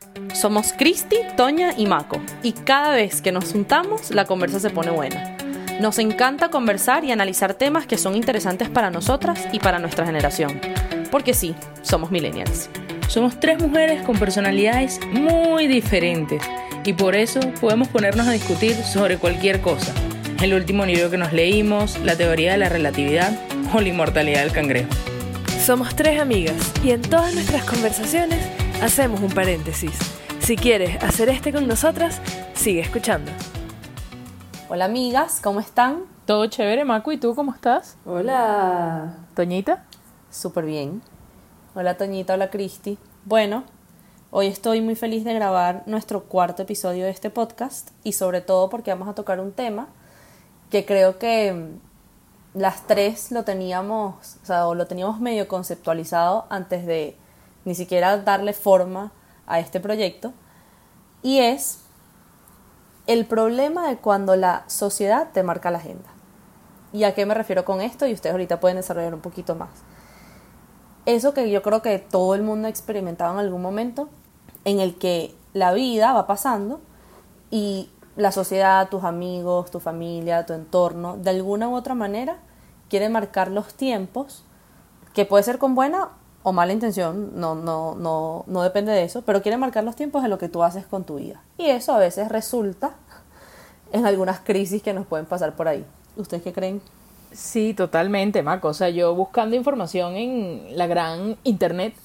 Somos Cristi, Toña y Mako, y cada vez que nos juntamos la conversa se pone buena. Nos encanta conversar y analizar temas que son interesantes para nosotras y para nuestra generación, porque sí, somos millennials. Somos 3 mujeres con personalidades muy diferentes y por eso podemos ponernos a discutir sobre cualquier cosa. El último libro que nos leímos, la teoría de la relatividad o la inmortalidad del cangrejo. Somos 3 amigas y en todas nuestras conversaciones hacemos un paréntesis. Si quieres hacer este con nosotras, sigue escuchando. Hola amigas, ¿cómo están? Todo chévere, Mako, ¿y tú cómo estás? Hola. ¿Toñita? Súper bien. Hola Toñita, hola Cristi. Bueno, hoy estoy muy feliz de grabar nuestro 4º episodio de este podcast y sobre todo porque vamos a tocar un tema que creo que las 3 lo teníamos, o lo teníamos medio conceptualizado antes de ni siquiera darle forma a este proyecto, y es el problema de cuando la sociedad te marca la agenda. ¿Y a qué me refiero con esto? Y ustedes ahorita pueden desarrollar un poquito más. Eso que yo creo que todo el mundo ha experimentado en algún momento, en el que la vida va pasando y la sociedad, tus amigos, tu familia, tu entorno, de alguna u otra manera quieren marcar los tiempos, que puede ser con buena o mala intención, no depende de eso, pero quieren marcar los tiempos de lo que tú haces con tu vida. Y eso a veces resulta en algunas crisis que nos pueden pasar por ahí. ¿Ustedes qué creen? Sí, totalmente, Mako. O sea, yo buscando información en la gran internet,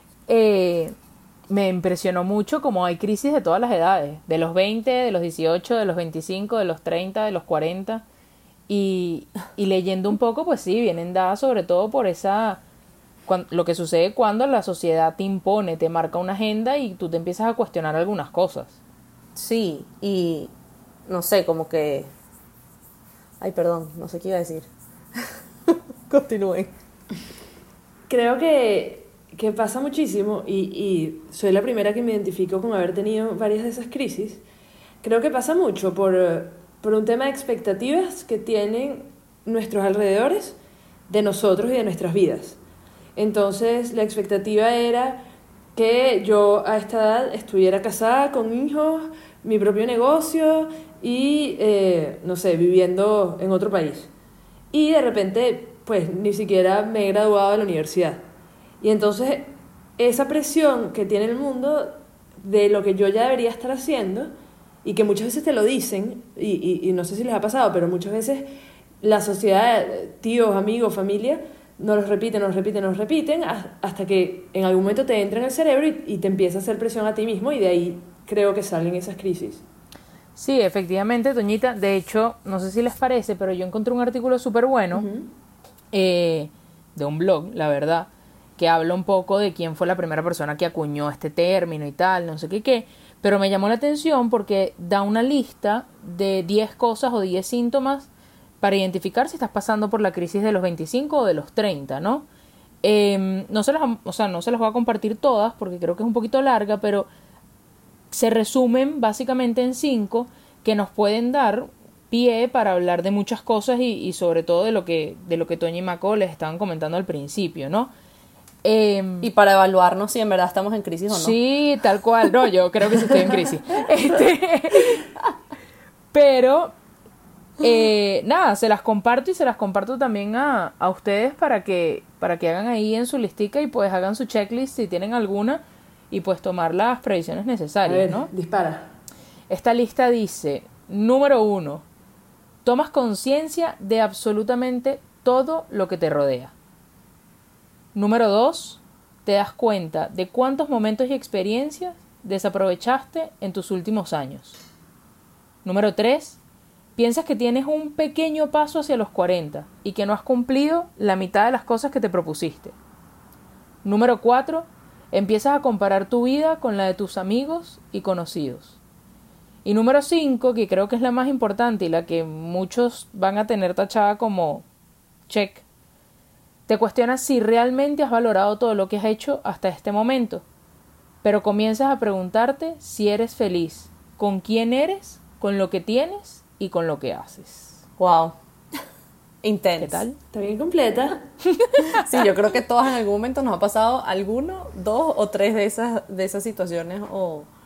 me impresionó mucho cómo hay crisis de todas las edades, de los 20, de los 18, de los 25, de los 30, de los 40, y leyendo un poco, pues sí, vienen dadas sobre todo por lo que sucede cuando la sociedad te impone, te marca una agenda y tú te empiezas a cuestionar algunas cosas. Sí, y no sé, como que... Ay, perdón, no sé qué iba a decir. Continúen. Creo que pasa muchísimo y soy la primera que me identifico con haber tenido varias de esas crisis. Creo que pasa mucho por un tema de expectativas que tienen nuestros alrededores de nosotros y de nuestras vidas. Entonces la expectativa era que yo a esta edad estuviera casada con hijos, mi propio negocio y, no sé, viviendo en otro país. Y de repente, pues, ni siquiera me he graduado de la universidad. Y entonces, esa presión que tiene el mundo de lo que yo ya debería estar haciendo, y que muchas veces te lo dicen, y no sé si les ha pasado, pero muchas veces la sociedad, tíos, amigos, familia, nos lo repiten, hasta que en algún momento te entra en el cerebro y te empieza a hacer presión a ti mismo, y de ahí creo que salen esas crisis. Sí, efectivamente, Toñita. De hecho, no sé si les parece, pero yo encontré un artículo súper bueno de un blog, la verdad, que habla un poco de quién fue la primera persona que acuñó este término y tal, no sé qué, pero me llamó la atención porque da una lista de 10 cosas o 10 síntomas para identificar si estás pasando por la crisis de los 25 o de los 30, ¿no? No se las voy a compartir todas porque creo que es un poquito larga, pero se resumen básicamente en 5 que nos pueden dar pie para hablar de muchas cosas y sobre todo de lo que Toña y Mako les estaban comentando al principio, ¿no? Y para evaluarnos si en verdad estamos en crisis o no. Sí, tal cual. No, yo creo que sí estoy en crisis. Pero nada, se las comparto y se las comparto también a ustedes para que hagan ahí en su listica y pues hagan su checklist si tienen alguna y pues tomar las previsiones necesarias, a ver, ¿no? Dispara. Esta lista dice, número 1, tomas conciencia de absolutamente todo lo que te rodea. Número 2, te das cuenta de cuántos momentos y experiencias desaprovechaste en tus últimos años. Número 3, piensas que tienes un pequeño paso hacia los 40 y que no has cumplido la mitad de las cosas que te propusiste. Número 4, empiezas a comparar tu vida con la de tus amigos y conocidos. Y número 5, que creo que es la más importante y la que muchos van a tener tachada como check, te cuestionas si realmente has valorado todo lo que has hecho hasta este momento, pero comienzas a preguntarte si eres feliz, con quién eres, con lo que tienes y con lo que haces. Wow. Intenso. ¿Qué tal? Está bien completa. Sí, yo creo que todas en algún momento nos ha pasado alguno, 2 o 3 de esas situaciones o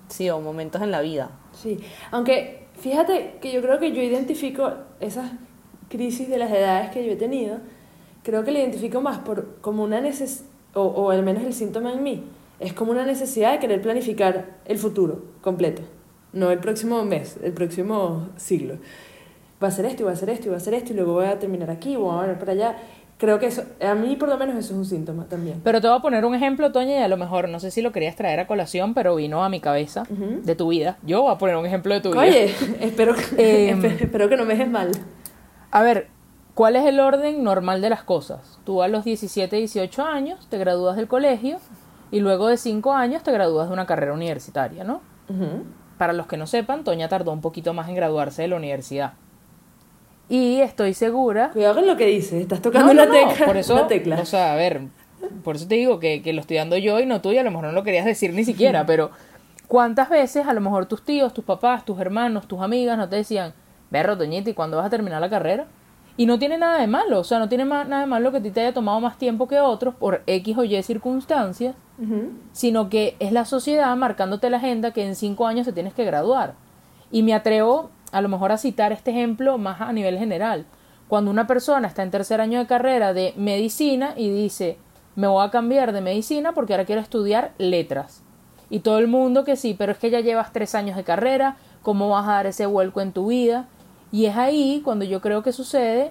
Sí, o momentos en la vida. Sí, aunque fíjate que yo creo que yo identifico esas crisis de las edades que yo he tenido, creo que la identifico más como una necesidad, o al menos el síntoma en mí, es como una necesidad de querer planificar el futuro completo, no el próximo mes, el próximo siglo. Va a ser esto, y va a ser esto, y va a ser esto, y luego voy a terminar aquí, voy a ver para allá. Creo que eso, a mí por lo menos eso es un síntoma también. Pero te voy a poner un ejemplo, Toña, y a lo mejor, no sé si lo querías traer a colación, pero vino a mi cabeza de tu vida. Yo voy a poner un ejemplo de tu vida. Oye, espero que no me dejes mal. A ver, ¿cuál es el orden normal de las cosas? Tú a los 17, 18 años te gradúas del colegio y luego de 5 años te gradúas de una carrera universitaria, ¿no? Para los que no sepan, Toña tardó un poquito más en graduarse de la universidad. Y estoy segura... Cuidado con lo que dices, estás tocando una tecla. Por eso, una tecla. O sea, a ver, por eso te digo que lo estoy dando yo y no tú, y a lo mejor no lo querías decir ni siquiera, pero ¿cuántas veces a lo mejor tus tíos, tus papás, tus hermanos, tus amigas no te decían, berro, Toñita, ¿y cuándo vas a terminar la carrera? Y no tiene nada de malo, o sea, no tiene nada de malo que a ti te haya tomado más tiempo que otros por X o Y circunstancias, sino que es la sociedad marcándote la agenda que en 5 años te tienes que graduar. Y me atrevo a lo mejor a citar este ejemplo más a nivel general. Cuando una persona está en tercer año de carrera de medicina y dice, me voy a cambiar de medicina porque ahora quiero estudiar letras. Y todo el mundo que sí, pero es que ya llevas 3 años de carrera, ¿cómo vas a dar ese vuelco en tu vida? Y es ahí cuando yo creo que sucede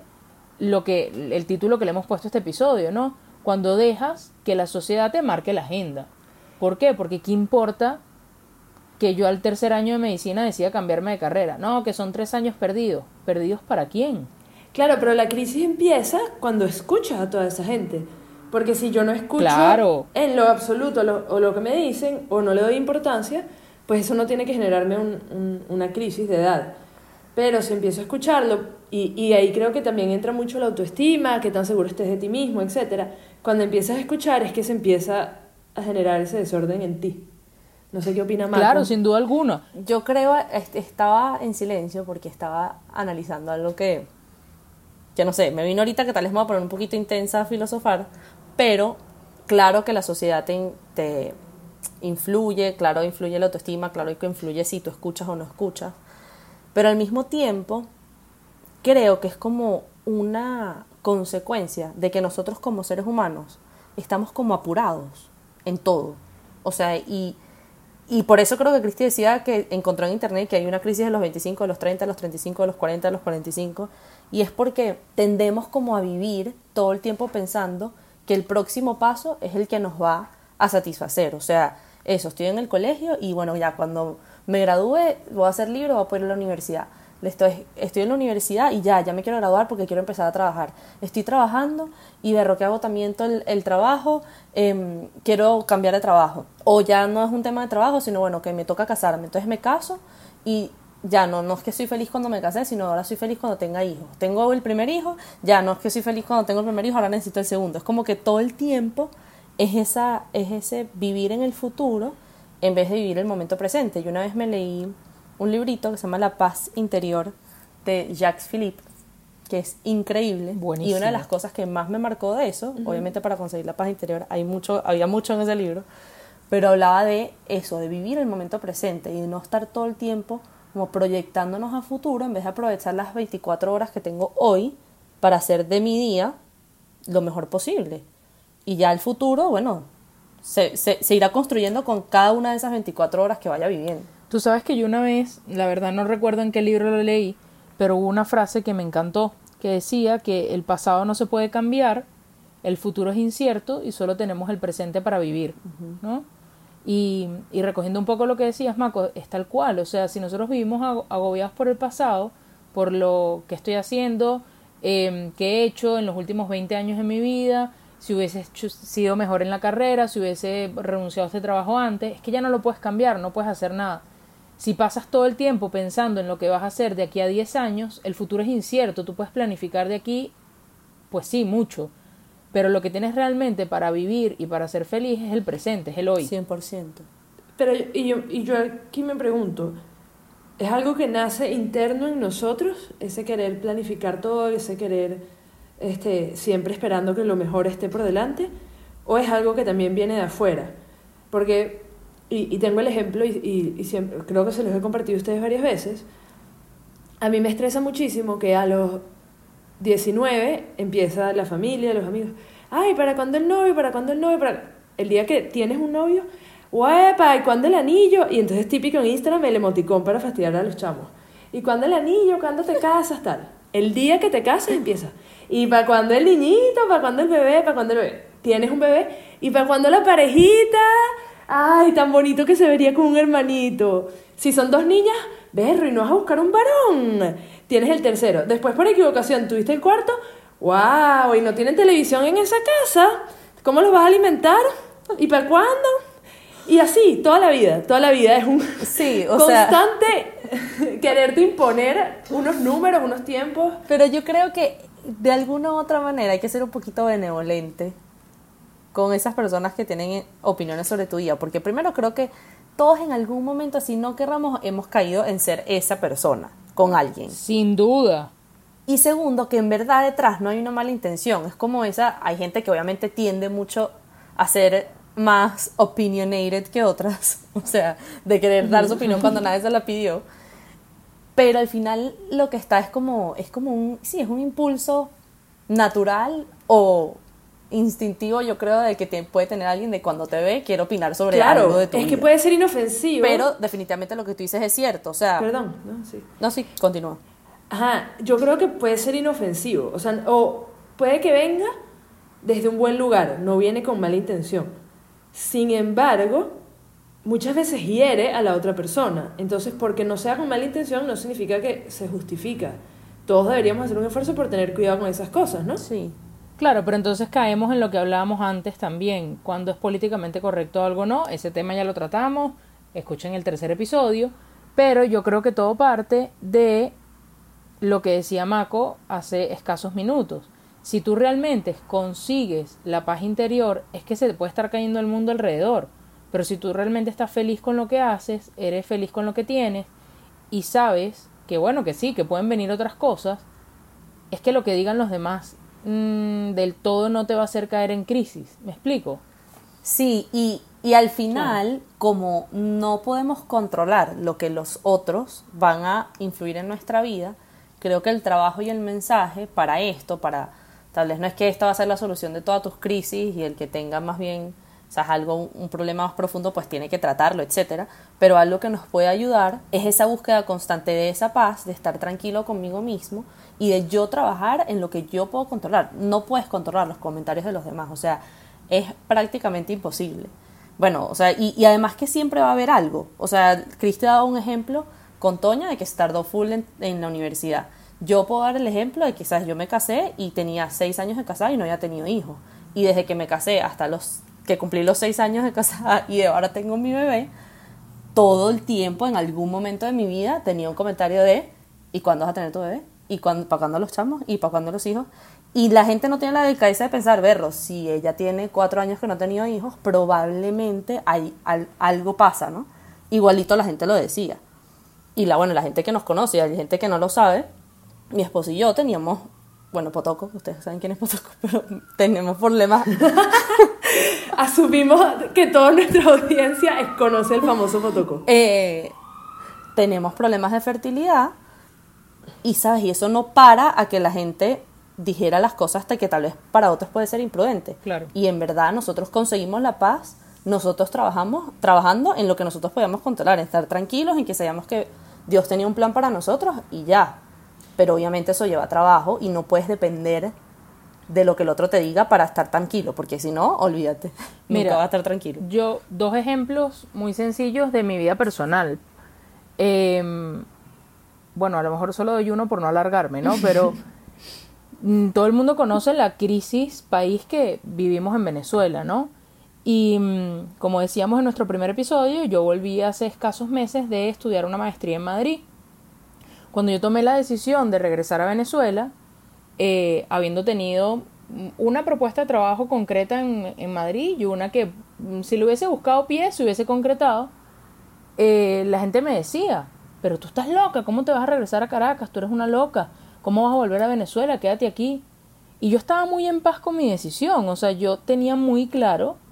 el título que le hemos puesto a este episodio, ¿no? Cuando dejas que la sociedad te marque la agenda. ¿Por qué? Porque ¿qué importa que yo al tercer año de medicina decida cambiarme de carrera? No, que son 3 años perdidos. ¿Perdidos para quién? Claro, pero la crisis empieza cuando escuchas a toda esa gente. Porque si yo no escucho en lo absoluto o lo que me dicen, o no le doy importancia, pues eso no tiene que generarme una crisis de edad. Pero si empiezo a escucharlo, y ahí creo que también entra mucho la autoestima, que tan seguro estés de ti mismo, etcétera. Cuando empiezas a escuchar es que se empieza a generar ese desorden en ti. No sé qué opina Marco. Claro, sin duda alguna. Yo creo, estaba en silencio porque estaba analizando algo que no sé, me vino ahorita que tal vez me voy a poner un poquito intensa a filosofar, pero claro que la sociedad te influye, claro influye la autoestima, claro que influye si tú escuchas o no escuchas, pero al mismo tiempo creo que es como una consecuencia de que nosotros como seres humanos estamos como apurados en todo. O sea, y por eso creo que Cristi decía que encontró en internet que hay una crisis de los 25, de los 30, de los 35, de los 40, de los 45, y es porque tendemos como a vivir todo el tiempo pensando que el próximo paso es el que nos va a satisfacer. O sea, eso, estoy en el colegio y bueno, ya cuando me gradúe voy a ser libre, voy a poder ir a la universidad. Estoy en la universidad y ya me quiero graduar porque quiero empezar a trabajar. Estoy trabajando y que agotamiento el trabajo, quiero cambiar de trabajo. O ya no es un tema de trabajo, sino bueno, que me toca casarme. Entonces me caso y ya no es que soy feliz cuando me casé, sino ahora soy feliz cuando tenga hijos. Tengo el primer hijo, ya no es que soy feliz cuando tengo el primer hijo, ahora necesito el segundo. Es como que todo el tiempo es ese vivir en el futuro en vez de vivir el momento presente. Y una vez me leí un librito que se llama La paz interior de Jacques Philippe, que es increíble. Buenísimo. Y una de las cosas que más me marcó de eso, obviamente para conseguir la paz interior había mucho en ese libro, pero hablaba de eso, de vivir el momento presente y de no estar todo el tiempo como proyectándonos a futuro en vez de aprovechar las 24 horas que tengo hoy para hacer de mi día lo mejor posible. Y ya el futuro, bueno, se irá construyendo con cada una de esas 24 horas que vaya viviendo. Tú sabes que yo una vez, la verdad no recuerdo en qué libro lo leí, pero hubo una frase que me encantó, que decía que el pasado no se puede cambiar, el futuro es incierto y solo tenemos el presente para vivir, ¿no? Y recogiendo un poco lo que decías, Maco, es tal cual, o sea, si nosotros vivimos agobiados por el pasado, por lo que estoy haciendo, que he hecho en los últimos 20 años de mi vida, si hubiese sido mejor en la carrera, si hubiese renunciado a este trabajo antes, es que ya no lo puedes cambiar, no puedes hacer nada. Si pasas todo el tiempo pensando en lo que vas a hacer de aquí a 10 años, el futuro es incierto, tú puedes planificar de aquí, pues sí, mucho, pero lo que tienes realmente para vivir y para ser feliz es el presente, es el hoy. 100%. Pero yo aquí me pregunto, ¿es algo que nace interno en nosotros? Ese querer planificar todo, ese querer siempre esperando que lo mejor esté por delante, ¿o es algo que también viene de afuera? Porque y tengo el ejemplo y siempre, creo que se los he compartido a ustedes varias veces, a mí me estresa muchísimo que a los 19 empieza la familia, los amigos. Ay, ¿para cuándo el novio? ¿Para cuándo el novio? El día que tienes un novio, ¡huepa! ¿Y cuándo el anillo? Y entonces típico en Instagram el emoticón para fastidiar a los chamos. ¿Y cuándo el anillo? ¿Cuándo te casas? Tal. El día que te casas empieza. ¿Y para cuándo el niñito? ¿Para cuándo el bebé? ¿Para cuándo el bebé? ¿Tienes un bebé? ¿Y para cuándo la parejita? ¡Ay, tan bonito que se vería con un hermanito! Si son 2 niñas, berro, y no vas a buscar un varón. Tienes el tercero. Después, por equivocación, tuviste el cuarto. ¡Wow! ¿Y no tienen televisión en esa casa? ¿Cómo los vas a alimentar? ¿Y para cuándo? Y así, toda la vida es un Sí, constante quererte imponer unos números, unos tiempos. Pero yo creo que de alguna u otra manera hay que ser un poquito benevolente con esas personas que tienen opiniones sobre tu vida, porque primero creo que todos en algún momento, si no querramos, hemos caído en ser esa persona con alguien. Sin duda. Y segundo, que en verdad detrás no hay una mala intención. Es como hay gente que obviamente tiende mucho a ser más opinionated que otras, o sea, de querer dar su opinión cuando nadie se la pidió. Pero al final lo que está es como es un impulso natural o instintivo, yo creo, de que puede tener alguien de cuando te ve, quiere opinar sobre algo de tu vida. Es que puede ser inofensivo. Pero definitivamente lo que tú dices es cierto, o sea... Perdón, no, sí. No, sí, continúa. Ajá, yo creo que puede ser inofensivo, o sea, o puede que venga desde un buen lugar, no viene con mala intención. Sin embargo, muchas veces hiere a la otra persona. Entonces, porque no sea con mala intención no significa que se justifica. Todos deberíamos hacer un esfuerzo por tener cuidado con esas cosas, ¿no? Sí. Claro, pero entonces caemos en lo que hablábamos antes también. Cuando es políticamente correcto algo o no, ese tema ya lo tratamos, escuchen el 3er episodio, pero yo creo que todo parte de lo que decía Mako hace escasos minutos. Si tú realmente consigues la paz interior, es que se te puede estar cayendo el mundo alrededor, pero si tú realmente estás feliz con lo que haces, eres feliz con lo que tienes y sabes que bueno, que sí, que pueden venir otras cosas, es que lo que digan los demás del todo no te va a hacer caer en crisis. ¿Me explico? Sí, y al final, como no podemos controlar lo que los otros van a influir en nuestra vida, creo que el trabajo y el mensaje para esto, tal vez no es que esta va a ser la solución de todas tus crisis y el que tenga más bien, o sea, un problema más profundo, pues tiene que tratarlo, etcétera, pero algo que nos puede ayudar es esa búsqueda constante de esa paz, de estar tranquilo conmigo mismo y de yo trabajar en lo que yo puedo controlar. No puedes controlar los comentarios de los demás, o sea, es prácticamente imposible. Bueno, o sea, y además que siempre va a haber algo. O sea, Cristi ha dado un ejemplo con Toña de que se tardó full en la universidad. Yo puedo dar el ejemplo de que quizás yo me casé y tenía 6 años de casada y no había tenido hijos. Y desde que me casé hasta que cumplí los 6 años de casada y ahora tengo mi bebé, todo el tiempo, en algún momento de mi vida, tenía un comentario de ¿y cuándo vas a tener tu bebé? ¿Y para cuándo los chamos? ¿Y para cuándo los hijos? Y la gente no tiene la delicadeza de pensar, berro, si ella tiene 4 años que no ha tenido hijos, probablemente algo pasa, ¿no? Igualito la gente lo decía. Y la gente que nos conoce, y hay gente que no lo sabe, mi esposo y yo teníamos, Potoco, ustedes saben quién es Potoco, pero tenemos problemas. Asumimos que toda nuestra audiencia conoce el famoso Potoco. Tenemos problemas de fertilidad y, ¿sabes? Y eso no para a que la gente dijera las cosas hasta que tal vez para otros puede ser imprudente. Claro. Y en verdad nosotros conseguimos la paz, nosotros trabajando en lo que nosotros podíamos controlar, en estar tranquilos, en que sabíamos que Dios tenía un plan para nosotros y ya. Pero obviamente eso lleva trabajo y no puedes depender de lo que el otro te diga para estar tranquilo, porque si no, olvídate, nunca vas a estar tranquilo. Yo, 2 ejemplos muy sencillos de mi vida personal. Bueno, a lo mejor solo doy uno por no alargarme, ¿no? Pero todo el mundo conoce la crisis país que vivimos en Venezuela, ¿no? Y como decíamos en nuestro primer episodio, yo volví hace escasos meses de estudiar una maestría en Madrid. Cuando yo tomé la decisión de regresar a Venezuela, habiendo tenido una propuesta de trabajo concreta en Madrid y una que, si le hubiese buscado pie, se hubiese concretado, la gente me decía, pero tú estás loca, ¿cómo te vas a regresar a Caracas? Tú eres una loca, ¿cómo vas a volver a Venezuela? Quédate aquí. Y yo estaba muy en paz con mi decisión, o sea, yo tenía muy claro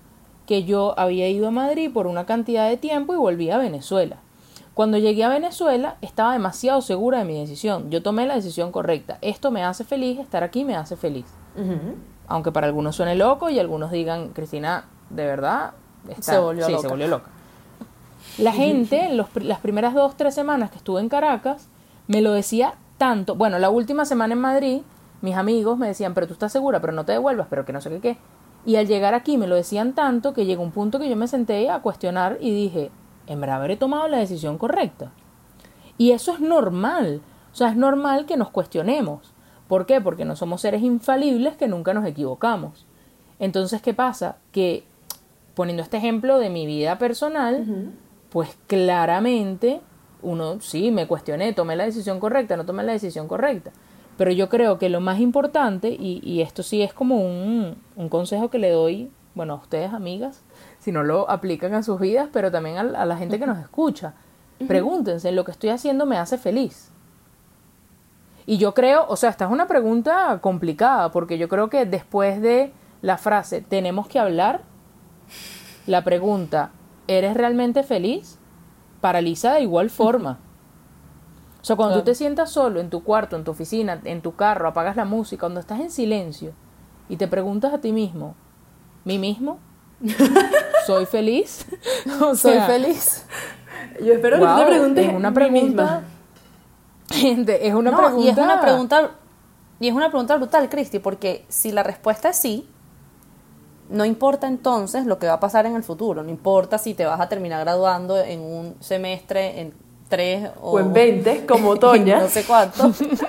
que yo había ido a Madrid por una cantidad de tiempo y volví a Venezuela. Cuando llegué a Venezuela estaba demasiado segura de mi decisión. Yo tomé la decisión correcta. Esto me hace feliz, estar aquí me hace feliz. Ujú. Aunque para algunos suene loco y algunos digan, Cristina, de verdad, Se volvió loca. Se volvió loca. La gente, las primeras 2-3 semanas que estuve en Caracas, me lo decía tanto. Bueno, la última semana en Madrid, mis amigos me decían, pero tú estás segura, pero no te devuelvas, pero que no sé qué. Y al llegar aquí me lo decían tanto que llegó un punto que yo me senté a cuestionar y dije, en verdad habré tomado la decisión correcta. Y eso es normal. O sea, es normal que nos cuestionemos. ¿Por qué? Porque no somos seres infalibles que nunca nos equivocamos. Entonces, ¿qué pasa? Que, poniendo este ejemplo de mi vida personal, pues claramente uno, sí, me cuestioné, tomé la decisión correcta, no tomé la decisión correcta. Pero yo creo que lo más importante, y esto sí es como un consejo que le doy, bueno, a ustedes, amigas, si no lo aplican a sus vidas, pero también a la gente que nos escucha. Pregúntense, ¿lo que estoy haciendo me hace feliz? Y yo creo, o sea, esta es una pregunta complicada, porque yo creo que después de la frase, tenemos que hablar, la pregunta, ¿eres realmente feliz? Paraliza de igual forma. O sea, cuando tú te sientas solo en tu cuarto, en tu oficina, en tu carro, apagas la música, cuando estás en silencio y te preguntas a ti mismo, ¿mí mismo? ¿Soy feliz? O ¿Soy sea, feliz? Yo espero que tú te preguntes es una a mí pregunta. misma. Gente, es una No, pregunta. y es una pregunta brutal, Cristi, porque si la respuesta es sí, no importa entonces lo que va a pasar en el futuro, no importa si te vas a terminar graduando en un semestre, en 3 O en 20, como Toña. no sé cuánto.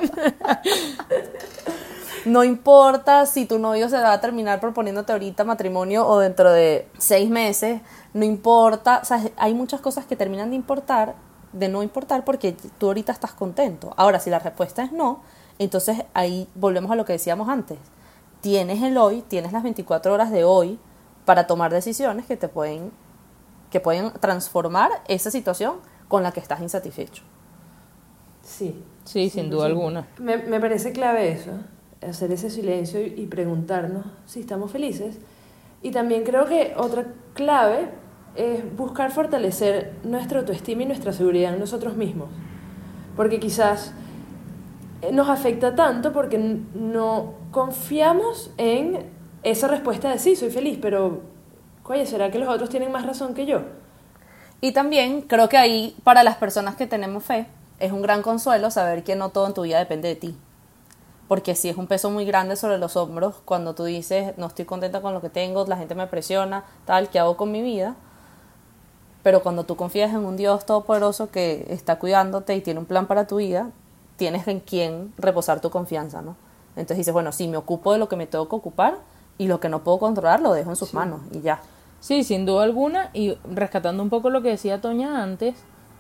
No importa si tu novio se va a terminar proponiéndote ahorita matrimonio o dentro de 6 meses, no importa, o sea, hay muchas cosas que terminan de no importar porque tú ahorita estás contento. Ahora, si la respuesta es no, entonces ahí volvemos a lo que decíamos antes. Tienes el hoy, tienes las 24 horas de hoy para tomar decisiones que pueden transformar esa situación con la que estás insatisfecho. Sí. Sí, sin duda alguna. Me parece clave eso, hacer ese silencio y preguntarnos si estamos felices. Y también creo que otra clave es buscar fortalecer nuestra autoestima y nuestra seguridad en nosotros mismos. Porque quizás nos afecta tanto porque no confiamos en esa respuesta de sí, soy feliz, pero, oye, ¿será que los otros tienen más razón que yo? Y también creo que ahí, para las personas que tenemos fe, es un gran consuelo saber que no todo en tu vida depende de ti. Porque sí es un peso muy grande sobre los hombros cuando tú dices, no estoy contenta con lo que tengo, la gente me presiona, tal, ¿qué hago con mi vida? Pero cuando tú confías en un Dios todopoderoso que está cuidándote y tiene un plan para tu vida, tienes en quién reposar tu confianza, ¿no? Entonces dices, bueno, sí, me ocupo de lo que me tengo que ocupar y lo que no puedo controlar lo dejo en sus manos y ya. Sí, sin duda alguna, y rescatando un poco lo que decía Toña antes,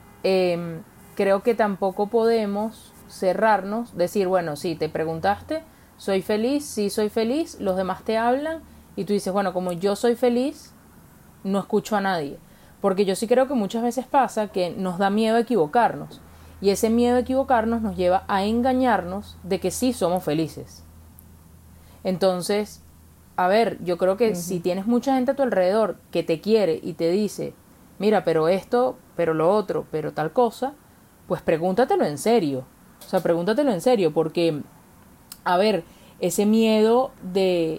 creo que tampoco podemos cerrarnos, decir, bueno, sí, te preguntaste, ¿soy feliz? Sí, soy feliz, los demás te hablan, y tú dices, bueno, como yo soy feliz, no escucho a nadie. Porque yo sí creo que muchas veces pasa que nos da miedo equivocarnos, y ese miedo a equivocarnos nos lleva a engañarnos de que sí somos felices. Entonces, a ver, yo creo que si tienes mucha gente a tu alrededor que te quiere y te dice, mira, pero esto, pero lo otro, pero tal cosa, pues pregúntatelo en serio. O sea, pregúntatelo en serio, porque, a ver, ese miedo de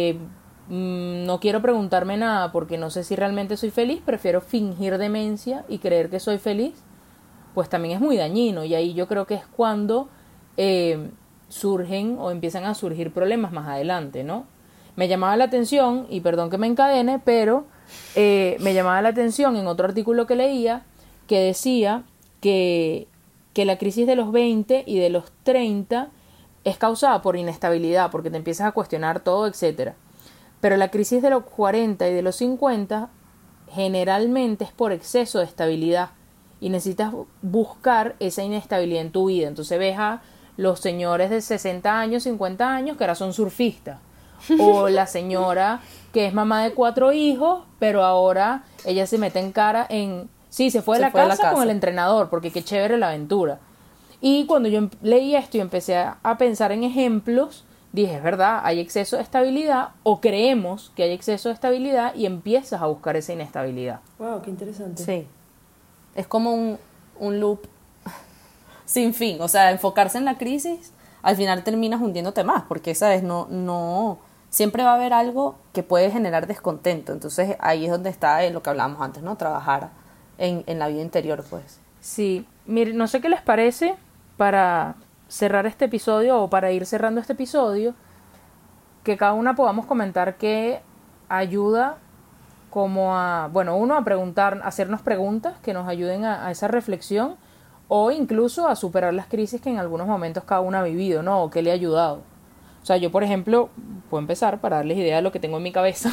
no quiero preguntarme nada porque no sé si realmente soy feliz, prefiero fingir demencia y creer que soy feliz, pues también es muy dañino. Y ahí yo creo que es cuando surgen o empiezan a surgir problemas más adelante, ¿no? Me llamaba la atención, y perdón que me encadene, pero me llamaba la atención en otro artículo que leía que decía que la crisis de los 20 y de los 30 es causada por inestabilidad, porque te empiezas a cuestionar todo, etcétera. Pero la crisis de los 40 y de los 50 generalmente es por exceso de estabilidad y necesitas buscar esa inestabilidad en tu vida. Entonces ves a los señores de 60 años, 50 años que ahora son surfistas, o la señora que es mamá de 4 hijos, pero ahora ella se mete en cara en... Sí, se fue de la casa con el entrenador, porque qué chévere la aventura. Y cuando yo leí esto y empecé a pensar en ejemplos dije, es verdad, hay exceso de estabilidad o creemos que hay exceso de estabilidad y empiezas a buscar esa inestabilidad. Wow, qué interesante. Sí. Es como un loop sin fin. O sea, enfocarse en la crisis, al final terminas hundiéndote más, porque, ¿sabes? No, siempre va a haber algo que puede generar descontento. Entonces, ahí es donde está lo que hablábamos antes, ¿no? Trabajar en la vida interior, pues. Sí, mire, no sé qué les parece para cerrar este episodio o para ir cerrando este episodio, que cada una podamos comentar qué ayuda como a, bueno, uno a preguntar, hacernos preguntas que nos ayuden a esa reflexión o incluso a superar las crisis que en algunos momentos cada uno ha vivido, ¿no? O qué le ha ayudado. O sea, yo, por ejemplo, puedo empezar para darles idea de lo que tengo en mi cabeza.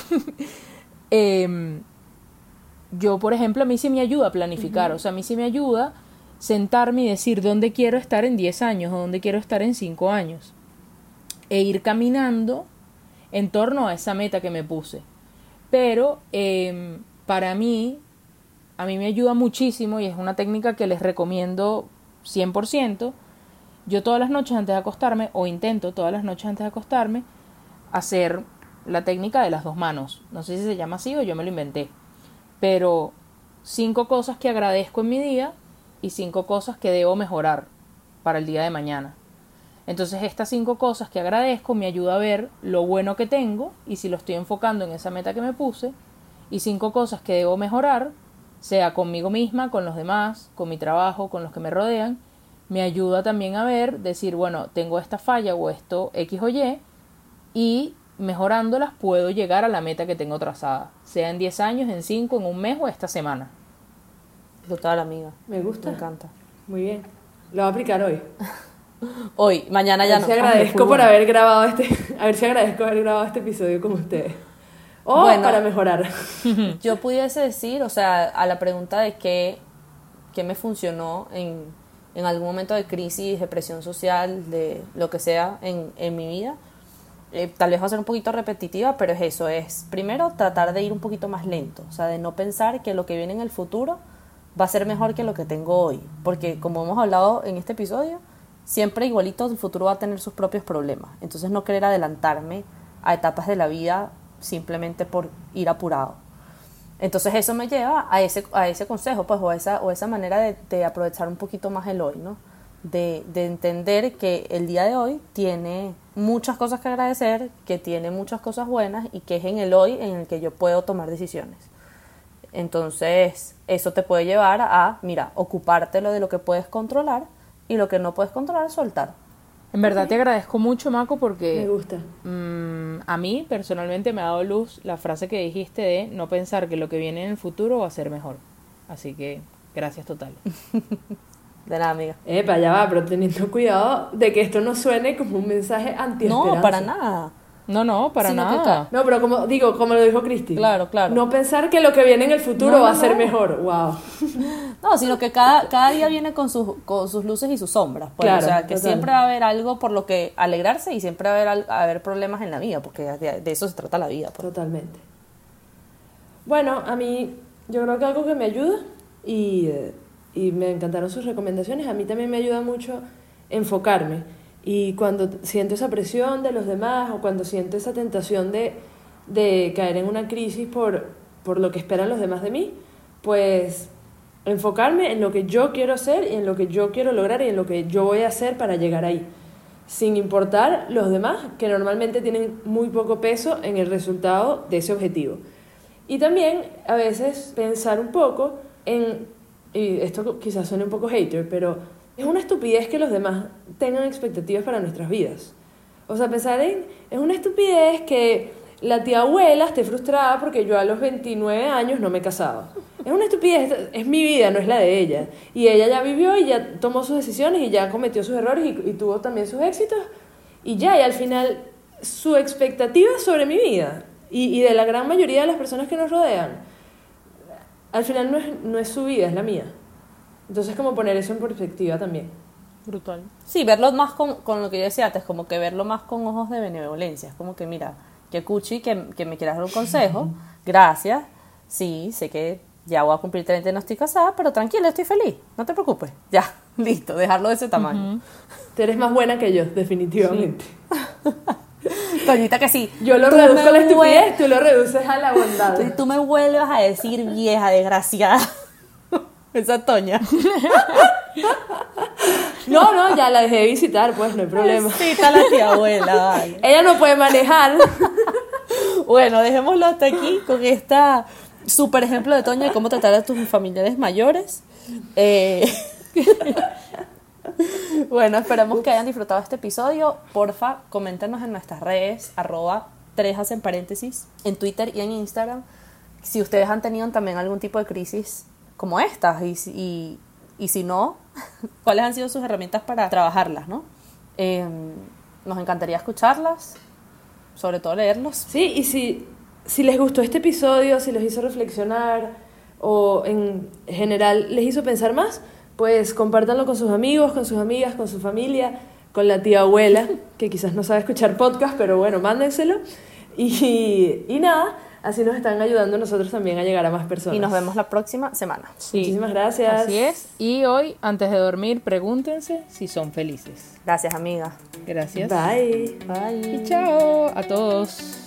Yo, por ejemplo, a mí sí me ayuda a planificar, o sea, a mí sí me ayuda sentarme y decir dónde quiero estar en 10 años o dónde quiero estar en 5 años e ir caminando en torno a esa meta que me puse. Pero para mí, a mí me ayuda muchísimo y es una técnica que les recomiendo 100%. Yo todas las noches antes de acostarme, o intento todas las noches antes de acostarme, hacer la técnica de las 2 manos. No sé si se llama así o yo me lo inventé. Pero 5 cosas que agradezco en mi día y 5 cosas que debo mejorar para el día de mañana. Entonces estas 5 cosas que agradezco me ayuda a ver lo bueno que tengo y si lo estoy enfocando en esa meta que me puse. Y 5 cosas que debo mejorar, sea conmigo misma, con los demás, con mi trabajo, con los que me rodean. Me ayuda también a ver, decir, bueno, tengo esta falla o esto X o y mejorándolas puedo llegar a la meta que tengo trazada, sea en 10 años, en 5, en un mes o esta semana. Total, amiga. Me gusta. Me encanta. Muy bien. Lo voy a aplicar hoy. Hoy, mañana ya no. A ver si agradezco por haber grabado a ver si agradezco haber grabado este episodio con ustedes. O Bueno, para mejorar. Yo pudiese decir, o sea, a la pregunta de qué me funcionó en algún momento de crisis, de presión social, de lo que sea en mi vida, tal vez va a ser un poquito repetitiva, pero es eso, es primero tratar de ir un poquito más lento, o sea, de no pensar que lo que viene en el futuro va a ser mejor que lo que tengo hoy, porque como hemos hablado en este episodio, siempre igualito el futuro va a tener sus propios problemas, entonces no querer adelantarme a etapas de la vida simplemente por ir apurado. Entonces eso me lleva a ese consejo, pues, o esa manera de aprovechar un poquito más el hoy, ¿no? De entender que el día de hoy tiene muchas cosas que agradecer, que tiene muchas cosas buenas y que es en el hoy en el que yo puedo tomar decisiones. Entonces eso te puede llevar a, mira, ocupártelo de lo que puedes controlar y lo que no puedes controlar, soltar. En verdad te agradezco mucho, Mako, porque Me gusta. A mí personalmente me ha dado luz la frase que dijiste de no pensar que lo que viene en el futuro va a ser mejor. Así que gracias total. De nada, amiga. Epa, ya va, pero teniendo cuidado de que esto no suene como un mensaje anti-esperanza. No, para nada. No, para Sino que nada. No, pero como lo dijo Cristi. Claro. No pensar que lo que viene en el futuro va a ser mejor. Wow. No, sino que cada día viene con sus luces y sus sombras. Pues. Claro, O sea, que total. siempre va a haber algo por lo que alegrarse y siempre va a haber problemas en la vida, porque de eso se trata la vida. Pues. Totalmente. Bueno, a mí, yo creo que algo que me ayuda, y me encantaron sus recomendaciones, a mí también me ayuda mucho enfocarme. Y cuando siento esa presión de los demás o cuando siento esa tentación de caer en una crisis por lo que esperan los demás de mí, pues enfocarme en lo que yo quiero hacer y en lo que yo quiero lograr y en lo que yo voy a hacer para llegar ahí, sin importar los demás, que normalmente tienen muy poco peso en el resultado de ese objetivo. Y también a veces pensar un poco en, y esto quizás suene un poco hater, pero es una estupidez que los demás tengan expectativas para nuestras vidas. O sea, pensar es una estupidez que la tía abuela esté frustrada porque yo a los 29 años no me he casado. Es una estupidez, es mi vida, no es la de ella. Y ella ya vivió y ya tomó sus decisiones y ya cometió sus errores y tuvo también sus éxitos. Y al final su expectativa sobre mi vida y de la gran mayoría de las personas que nos rodean, al final no es su vida, es la mía. Entonces, como poner eso en perspectiva también. Brutal. Sí, verlo más con lo que yo decía antes, como que verlo más con ojos de benevolencia. Es como que, mira, que cuchi, que me quieras dar un consejo, gracias. Sí, sé que ya voy a cumplir 30 y no estoy casada, pero tranquila, estoy feliz, no te preocupes. Ya, listo, dejarlo de ese tamaño. Tú eres más buena que yo, definitivamente. Toñita que sí. Yo lo tú reduzco me a la estupidez, vuel- tú lo reduces a la bondad. Tú me vuelves a decir vieja desgraciada. Esa Toña. No, ya la dejé de visitar, pues no hay problema. Sí, está la tía abuela, vale. Ella no puede manejar. Bueno, dejémoslo hasta aquí con esta super ejemplo de Toña de cómo tratar a tus familiares mayores. Bueno, esperamos que hayan disfrutado este episodio. Porfa, coméntenos en nuestras redes, @3 paréntesis, en Twitter y en Instagram, si ustedes han tenido también algún tipo de crisis como estas y si no, cuáles han sido sus herramientas para trabajarlas, ¿no? Nos encantaría escucharlas, sobre todo leerlos. Sí, y si les gustó este episodio, si los hizo reflexionar o en general les hizo pensar más, pues compártanlo con sus amigos, con sus amigas, con su familia, con la tía abuela, que quizás no sabe escuchar podcast, pero bueno, mándenselo. Y nada, así nos están ayudando nosotros también a llegar a más personas. Y nos vemos la próxima semana. Sí. Muchísimas gracias. Así es. Y hoy, antes de dormir, pregúntense si son felices. Gracias, amiga. Gracias. Bye. Bye. Y chao a todos.